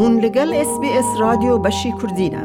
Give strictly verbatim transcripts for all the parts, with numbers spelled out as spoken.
بوون لەگەڵ اس بی اس رادیۆ بەشی کوردینە.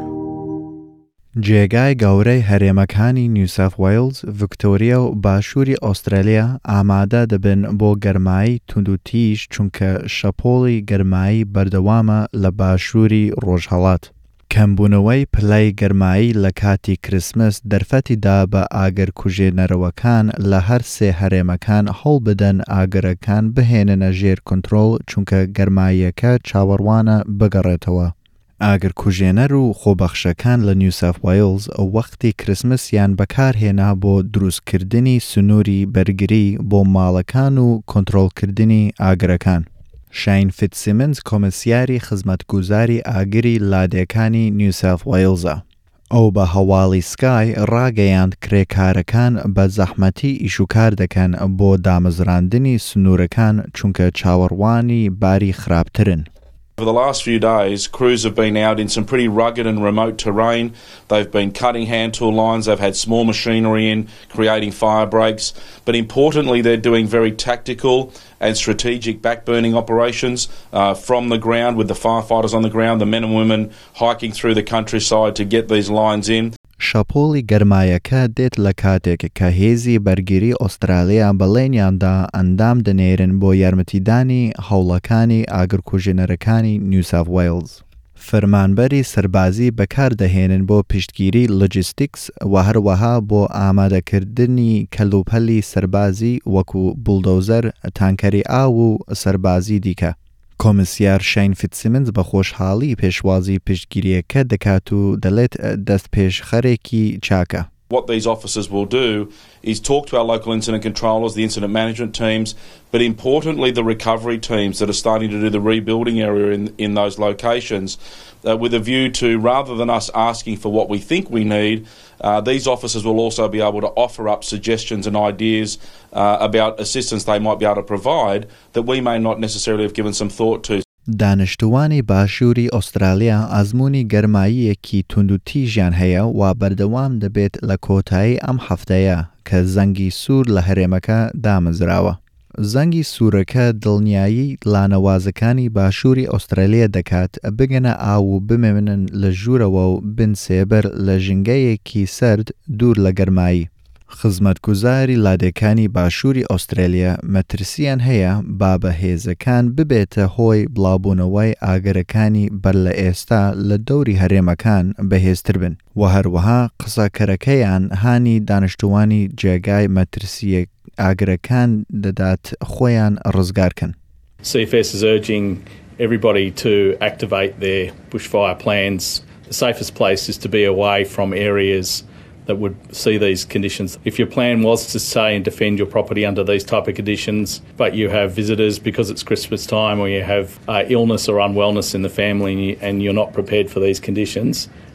جێگای گەورەی هەرێمەکانی نیو ساوث وێلز، ڤیکتۆریا و باشووری ئۆسترالیا ئامادە دەبن بۆ گەرمایی توندوتیژ چونکە شەپۆڵی گەرمایی بەردەوامە لە باشووری ڕۆژهەڵات. کەمبوونەوەی پلەی گەرمایی لە کاتی کریسمس دەرفەتیدا بە ئاگرکوژێنەرەوەکان لە هەر سێ هەرێمەکان هەوڵ بدەن ئاگرەکان بهێننە ژێر کۆنتڕۆڵ چونکە گەرماییەکە چاوەڕوانە بگەڕێتەوە. ئاگرکوژێنەر و خۆبەخشەکان لە نیو ساوث وێلز وەختی کریسمسیان بەکارهێنا بۆ دروستکردنی سنووری بەرگری بۆ ماڵەکان و کۆنتڕۆڵکردنی ئاگرەکان. شاین فیتسیمنز کۆمسیاری خزمەتگوزاری ئاگری لادێکانی نیو ساوث وێلزە. ئەو بە هەواڵی سکای ڕاگەیاند کرێکارەکان بە زەحمەتی ئیشوکار دەکەن بۆ دامەزراندنی سنوورەکان چونکە چاوەڕوانی باری خراپترن. Over the last few days, crews have been out in some pretty rugged and remote terrain. They've been cutting hand tool lines, they've had small machinery in, creating fire breaks. But importantly, they're doing very tactical and strategic backburning operations uh, from the ground with the firefighters on the ground, the men and women hiking through the countryside to get these lines in. شەپۆڵی گەرمایەکە دێت لە کاتێک کە هێزی بەرگری ئۆسترالیا بەڵێنیاندا ئەندام دەنێرن بۆ یارمەتیدانی هەوڵەکانی ئاگرکوژێنەرەکانی نیو ساوث وێلز. فەرمانبەری سەربازی بەکاردەهێنن بۆ پشتگیری لۆجیستیکس و هەروەها بۆ ئامادەکردنی کەلوپەلی سەربازی وەکو بولدۆزەر، تانکەری ئاو و سەربازی دیکە. کۆمسیار شاین فیتسیمنز بە خۆشحاڵی پێشوازی پشتگیریەکە دەکات و دەڵێت دەستپێشخەرێکی چاکە. What these officers will do is talk to our local incident controllers, the incident management teams, but importantly the recovery teams that are starting to do the rebuilding area in, in those locations uh, with a view to, rather than us asking for what we think we need, uh, these officers will also be able to offer up suggestions and ideas uh, about assistance they might be able to provide that we may not necessarily have given some thought to. دانیشتوانی باشووری ئۆسترالیا ئازموونی گەرماییەکی توندوتیژیان هەیە و بەردەوام دەبێت لە کۆتایی ئەم هەفتەیە کە زەنگی سوور لە هەرێمەکە دامەزراوە. زەنگی سوورەکە دڵنیایی لانەوازەکانی باشووری ئۆسترالیا دەکات بگەنە ئاو و بمێنن لە ژوورەوە و بن سێبەر لە ژنگەیەکی سرد دوور لە گەرمایی. خزمەتگوزاری لادێکانی باشووری ئۆسترالیا مەترسیان هەیە با بەهێزەکان ببێتە هۆی بڵاوبوونەوەی ئاگرەکانی بەر لە ئێستا لە دەوری هەرێمەکان بەهێزتر بن و هەروەها قسەکەرەکەیان هانی دانیشتوانی جێگای مەترسیە ئاگرەکان دەدات خۆیان ڕزگارکەن. C F S is urging everybody to activate their bushfire plans. The safest place is to be away from areas that would see these conditions. If your plan was to stay and defend your property under these type of conditions, but you have visitors because it's Christmas time, or you have uh, illness or unwellness in the family and, you, and you're not prepared for these conditions,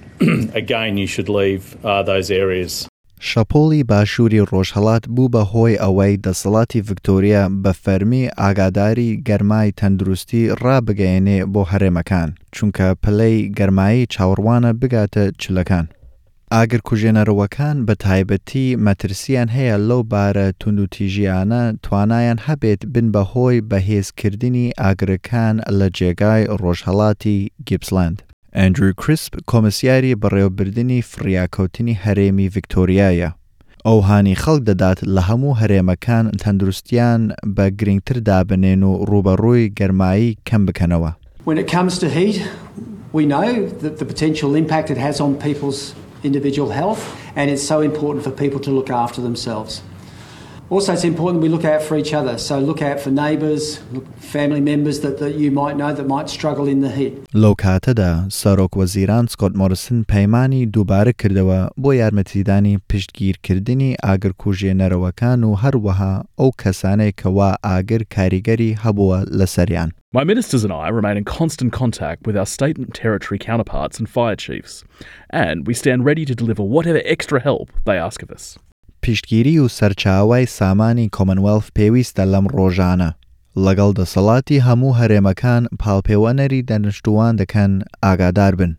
again you should leave uh, those areas. شەپۆڵی باشووری ڕۆژهەڵات بوو بە هۆی ئەوەی دەسەڵاتی ڤیکتۆریا بە فەرمی ئاگاداری گەرمای تەندروستی ڕابگەیەنێ بۆ هەرێمەکان چونکە پلەی گەرمایی چاوەڕوانە بگاتە چلەکان. ئاگرکوژێنەرەوەکان بە تایبەتی مەترسیان هەیە لەو بارە توندوتیژیانە توانایان هەبێت بن بە هۆی بەهێزکردنی ئاگرەکان لە جێگای ڕۆژهەڵاتی گیپسلاند. ئەندرو کریسپ کۆمسیاری بەڕێوەبردنی فڕیاکەوتنی هەرێمی ڤیکتۆریایە. ئەو هانی خەڵک دەدات لە هەموو هەرێمەکان تەندروستیان بە گرنگتر دابنێن و ڕوبەڕووی گەرمایی کەم بکەنەوە. When it comes to heat, we know that the potential impact it has on people's individual health, and it's so important for people to look after themselves. Also, it's important we look out for each other, so look out for neighbours, family members that, that you might know that might struggle in the heat. لەو کاتەدا سەرۆک وەزیران سکۆت مۆریسن پەیمانی دووبارە کردەوە بۆ یارمەتیدانی پشتگیرکردنی ئاگرکوژێنەرەوەکان و هەروەها ئەو کەسانەی کەوا ئاگر کاریگەری هەبووە لەسەریان. My ministers and I remain in constant contact with our state and territory counterparts and fire chiefs, and we stand ready to deliver whatever extra help they ask of us. پشتگیری و سەرچاوای سامانی کۆمنوێلث پێویستە لەم ڕۆژانە. لەگەڵ دەسەڵاتی هەموو هەرێمەکان پاڵپێوەنەری دانیشتووان دەکەن ئاگادار بن.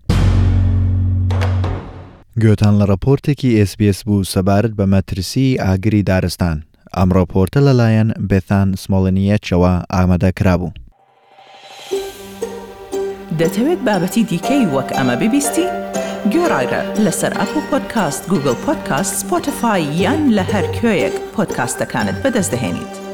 گوێتان لە ڕەپۆرتێکی اس بی اس بوو سەبارەت بە مەترسی ئاگری دارستان. ئەم ڕەپۆرتە لەلایەن بێتان سمۆڵنیەتەوە ئامادە کرابوو. دەتەوێت بابەتی دیکەی وەک ئەمە ببیستی؟ گۆڕایرە لەسەر ئەپل پۆدکاست، گوگل پۆدکاست، سپۆتیفای یان لە هەر کوێیەک پۆدکاستەکانت بەدەست دەهێنیت.